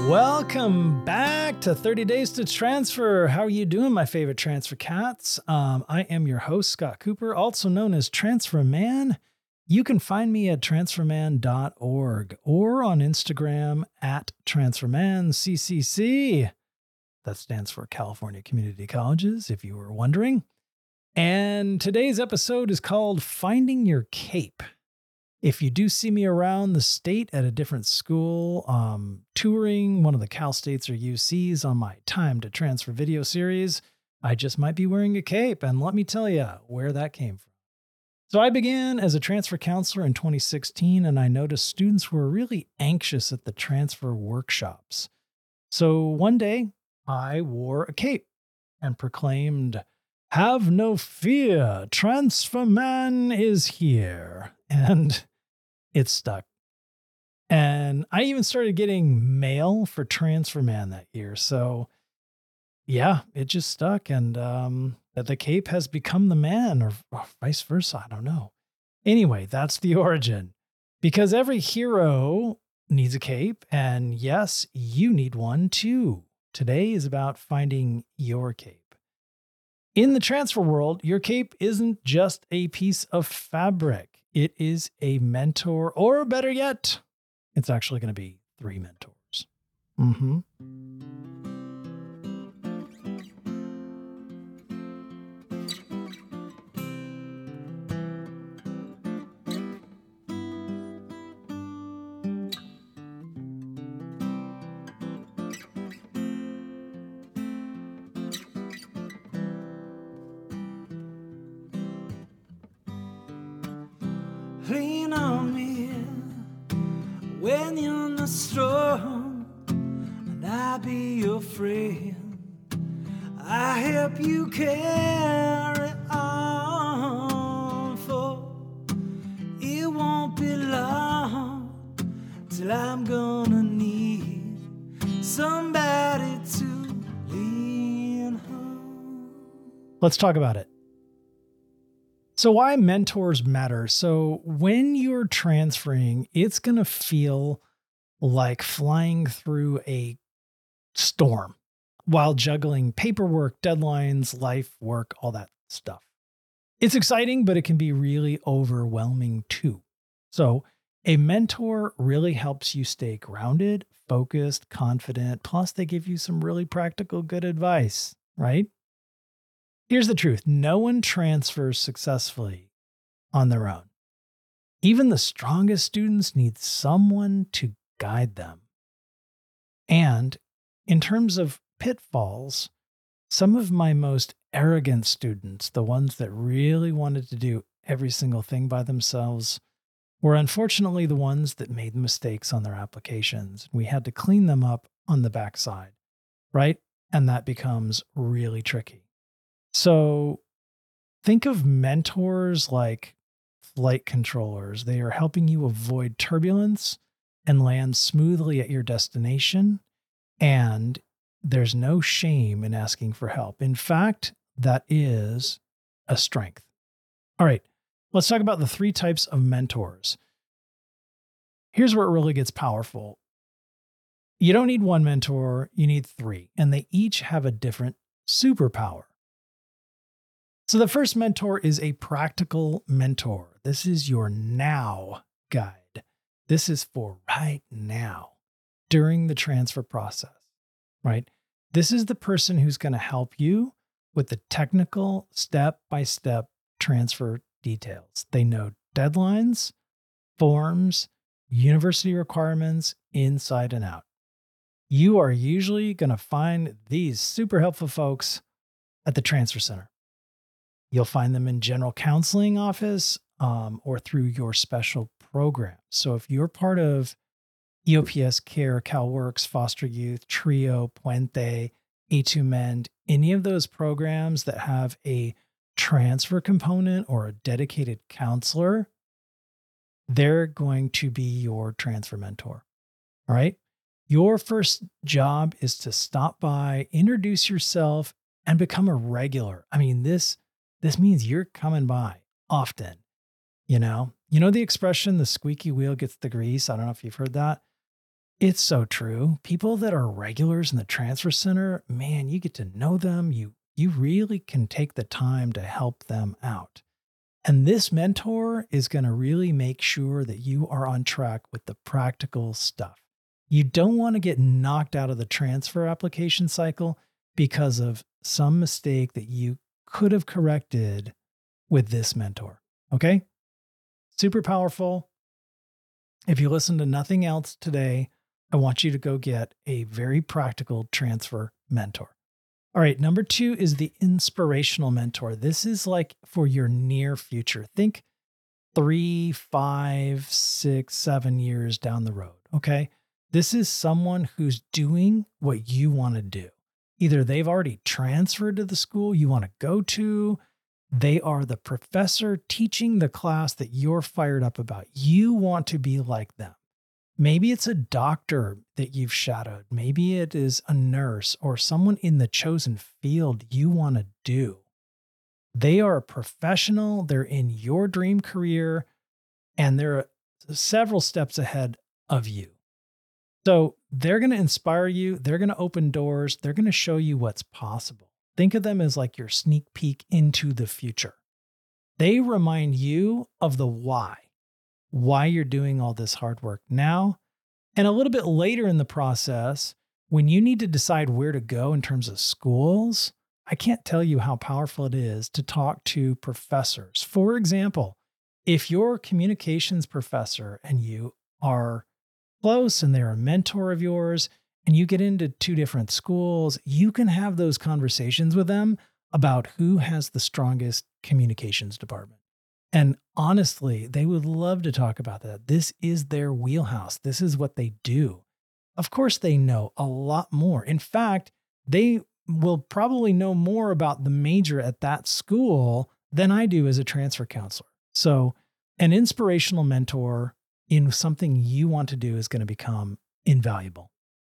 Welcome back to 30 Days to Transfer. How are you doing, my favorite transfer cats? I am your host, Scott Cooper, also known as Transfer Man. You can find me at transferman.org or on Instagram at transfermanccc. That stands for California Community Colleges, if you were wondering. And today's episode is called Finding Your Cape. If you do see me around the state at a different school, touring one of the Cal States or UCs on my Time to Transfer video series, I just might be wearing a cape, and let me tell you where that came from. So I began as a transfer counselor in 2016, and I noticed students were really anxious at the transfer workshops. So one day, I wore a cape and proclaimed, "Have no fear, Transfer Man is here." And it stuck. And I even started getting mail for Transfer Man that year. So yeah, it just stuck. And the cape has become the man, or vice versa. I don't know. Anyway, that's the origin. Because every hero needs a cape. And yes, you need one too. Today is about finding your cape. In the transfer world, your cape isn't just a piece of fabric. It is a mentor, or better yet, it's actually going to be 3 mentors. Lean on me when you're not strong, and I'll be your friend. I help you carry on, for it won't be long till I'm gonna need somebody to lean on. Let's talk about it. So why mentors matter. So when you're transferring, it's going to feel like flying through a storm while juggling paperwork, deadlines, life, work, all that stuff. It's exciting, but it can be really overwhelming too. So a mentor really helps you stay grounded, focused, confident. Plus, they give you some really practical, good advice, right? Here's the truth. No one transfers successfully on their own. Even the strongest students need someone to guide them. And in terms of pitfalls, some of my most arrogant students, the ones that really wanted to do every single thing by themselves, were unfortunately the ones that made mistakes on their applications. We had to clean them up on the backside, right? And that becomes really tricky. So think of mentors like flight controllers. They are helping you avoid turbulence and land smoothly at your destination. And there's no shame in asking for help. In fact, that is a strength. All right, let's talk about the 3 types of mentors. Here's where it really gets powerful. You don't need 1 mentor, you need 3, and they each have a different superpower. So the first mentor is a practical mentor. This is your now guide. This is for right now during the transfer process, right? This is the person who's going to help you with the technical step-by-step transfer details. They know deadlines, forms, university requirements inside and out. You are usually going to find these super helpful folks at the transfer center. You'll find them in general counseling office or through your special program. So if you're part of EOPS Care, CalWorks, Foster Youth, TRIO, Puente, A2Mend, any of those programs that have a transfer component or a dedicated counselor, they're going to be your transfer mentor. All right. Your first job is to stop by, introduce yourself, and become a regular. I mean, this means you're coming by often. You know the expression, the squeaky wheel gets the grease. I don't know if you've heard that. It's so true. People that are regulars in the transfer center, man, you get to know them. You really can take the time to help them out. And this mentor is going to really make sure that you are on track with the practical stuff. You don't want to get knocked out of the transfer application cycle because of some mistake that you could have corrected with this mentor. Okay? Super powerful. If you listen to nothing else today, I want you to go get a very practical transfer mentor. All right, number 2 is the inspirational mentor. This is like for your near future. Think 3, 5, 6, 7 years down the road, okay? This is someone who's doing what you want to do. Either they've already transferred to the school you want to go to, they are the professor teaching the class that you're fired up about. You want to be like them. Maybe it's a doctor that you've shadowed. Maybe it is a nurse or someone in the chosen field you want to do. They are a professional, they're in your dream career, and they're several steps ahead of you. So they're going to inspire you, they're going to open doors, they're going to show you what's possible. Think of them as like your sneak peek into the future. They remind you of the why you're doing all this hard work now. And a little bit later in the process, when you need to decide where to go in terms of schools, I can't tell you how powerful it is to talk to professors. For example, if your communications professor and you are close and they're a mentor of yours and you get into 2 different schools, you can have those conversations with them about who has the strongest communications department. And honestly, they would love to talk about that. This is their wheelhouse. This is what they do. Of course, they know a lot more. In fact, they will probably know more about the major at that school than I do as a transfer counselor. So an inspirational mentor in something you want to do is going to become invaluable.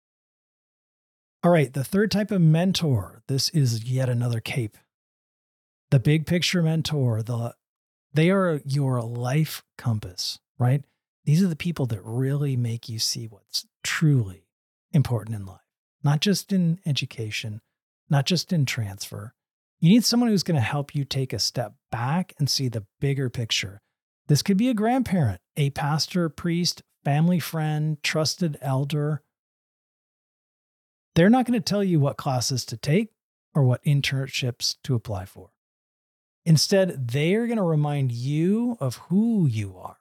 All right, the third type of mentor, this is yet another cape. The big picture mentor, they are your life compass, right? These are the people that really make you see what's truly important in life, not just in education, not just in transfer. You need someone who's going to help you take a step back and see the bigger picture. This could be a grandparent, a pastor, priest, family friend, trusted elder. They're not going to tell you what classes to take or what internships to apply for. Instead, they are going to remind you of who you are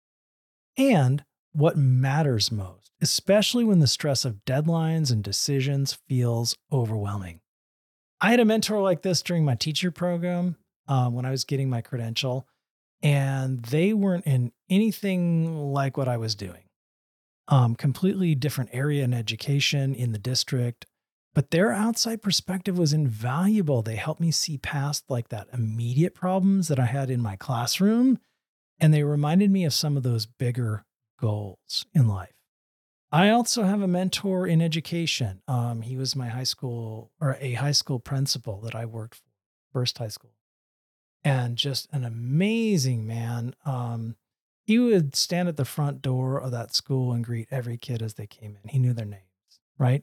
and what matters most, especially when the stress of deadlines and decisions feels overwhelming. I had a mentor like this during my teacher program when I was getting my credential, and they weren't in anything like what I was doing. Completely different area in education in the district. But their outside perspective was invaluable. They helped me see past like that immediate problems that I had in my classroom. And they reminded me of some of those bigger goals in life. I also have a mentor in education. He was my a high school principal that I worked for, first high school. And just an amazing man. He would stand at the front door of that school and greet every kid as they came in. He knew their names, right?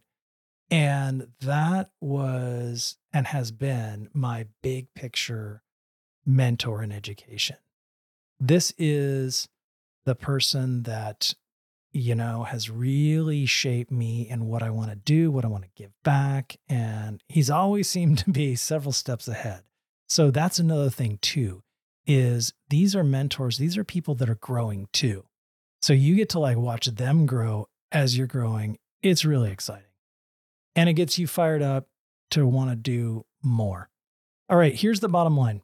And that was and has been my big picture mentor in education. This is the person that, has really shaped me and what I want to do, what I want to give back. And he's always seemed to be several steps ahead. So that's another thing too, is these are mentors. These are people that are growing too. So you get to like watch them grow as you're growing. It's really exciting. And it gets you fired up to want to do more. All right, here's the bottom line.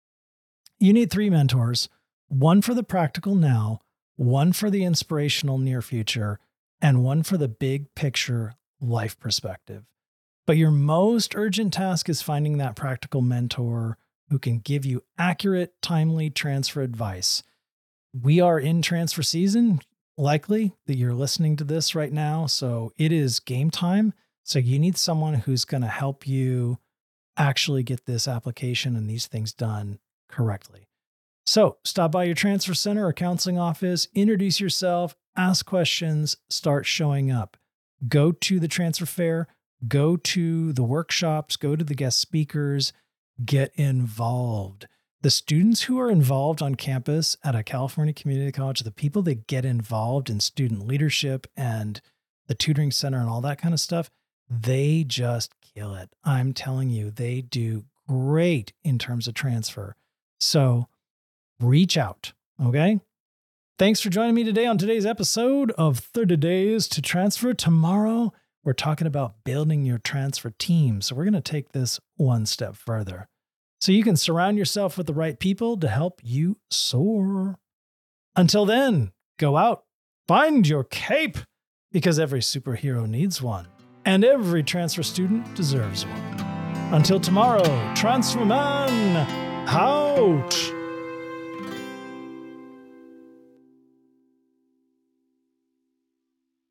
You need 3 mentors, one for the practical now, one for the inspirational near future, and one for the big picture life perspective. But your most urgent task is finding that practical mentor who can give you accurate, timely transfer advice. We are in transfer season, likely that you're listening to this right now, so it is game time. So you need someone who's going to help you actually get this application and these things done correctly. So stop by your transfer center or counseling office, introduce yourself, ask questions, start showing up. Go to the transfer fair, go to the workshops, go to the guest speakers, get involved. The students who are involved on campus at a California community college, the people that get involved in student leadership and the tutoring center and all that kind of stuff, they just kill it. I'm telling you, they do great in terms of transfer. So reach out, okay? Thanks for joining me today on today's episode of 30 Days to Transfer. Tomorrow, we're talking about building your transfer team. So we're going to take this one step further so you can surround yourself with the right people to help you soar. Until then, go out, find your cape, because every superhero needs one, and every transfer student deserves one. Until tomorrow, Transfer Man out!